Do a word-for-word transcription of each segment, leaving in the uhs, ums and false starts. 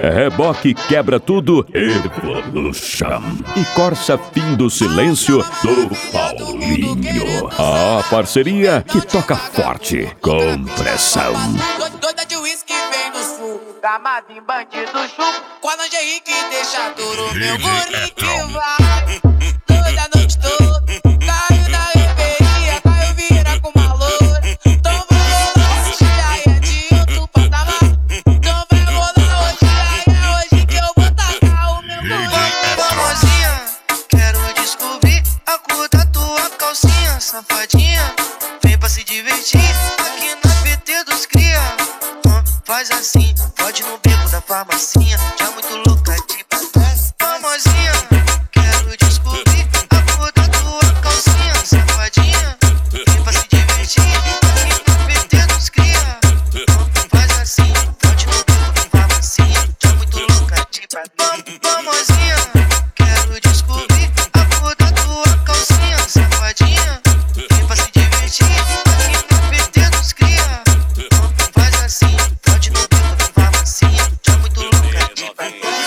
Reboque quebra tudo, Evolution. E Corsa fim do silêncio do Paulinho. A parceria que toca forte, com pressão. Doida de uísque vem nos full, camada em bandido chupo, com a lingerie que deixa duro, meu guri que vai. Toda a noite toda, caiu na reveria, caiu vira com uma loura. Então vai rolar hoje, aí é de outro patamar. Então vai rolar hoje, aí é hoje que eu vou tacar o meu guri. Famosinha, quero descobrir a cor da tua calcinha, safadinha. Vem pra se divertir aqui na P T dos cria. Hum, faz assim, pode no beco da farmacinha, já muito louca de trás. Famosinha, quero descobrir a cor da tua calcinha, safadinha. Vem pra se divertir aqui na P T dos cria. Hum, faz assim, pode no beco da farmacinha, já muito louca de trás. Famosinha, quero descobrir a cor da tua calcinha, safadinha. Vem pra se divertir aqui na P T dos cria. Faz assim, pode no beco da farmacinha, já muito louca de papai.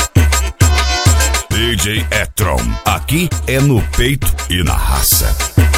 D J Etron, aqui é no peito e na raça.